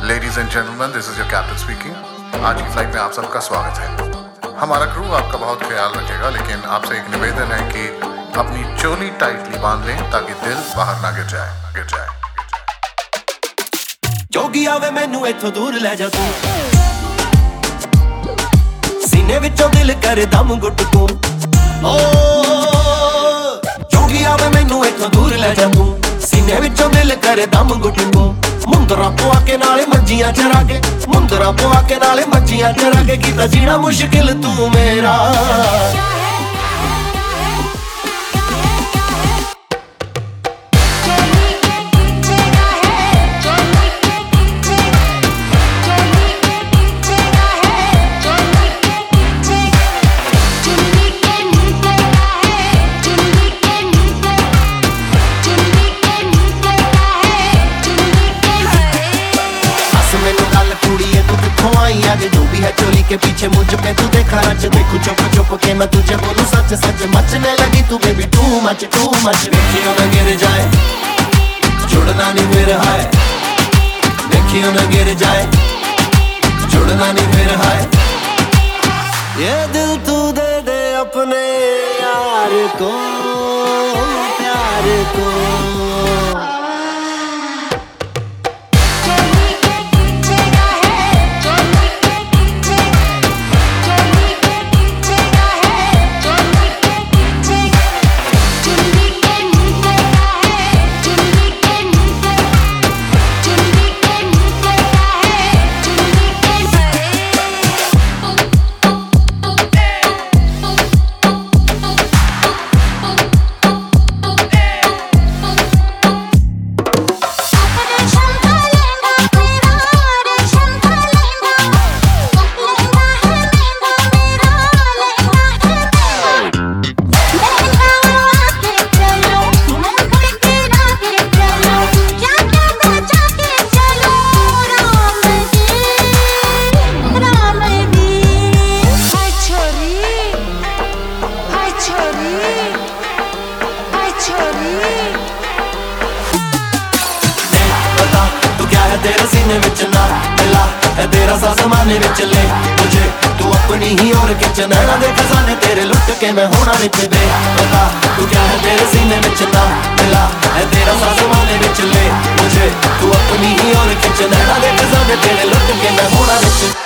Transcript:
Ladies and gentleman, this is your captain speaking. आज की flight में आप सबका स्वागत है। हमारा क्रू आपका बहुत ख्याल रखेगा, लेकिन आपसे एक निवेदन है कि अपनी चोली टाइटली बांध लें ताकि दिल बाहर ना गिर जाए। जोगी आवे मैनू इथों दूर ले जा तू, सीने विचों दिल करे दम घुट तू। ओ जोगी आवे मैनू इथों दूर ले जा तू, सीने विचों दिल करे दम घुट तू। मुंदरा पवा के नाले मज्जियां चरा के, मुंदरा पवा के नाले मज्जियां चरा के, कीता जीना मुश्किल तू मेरा। जो भी है चोली के पीछे मुझ पे तू देखा रच, देखू चुप चुप के मैं तुझे बोलूं सच सच। मचने लगी तू बेबी टू मच देखियो न गिर जाए, जुड़ना नहीं फिर है, देखियो न गिर जाए, जुड़ना नहीं फिर है। ये दिल तू दे दे अपने यार को, प्यार को। तेरे सीने विच ना मिला है तेरा सा ज़माने विच ले मुझे तू अपनी ही और खिंच। नैना दे खजाने तेरे लुट के मैं होना विच बेपता। तू क्या है तेरे सीने विच ना मिला है तेरा सा ज़माने विच ले मुझे तू अपनी ही और खिंच। नैना दे खजाने तेरे लुट के मैं होना विच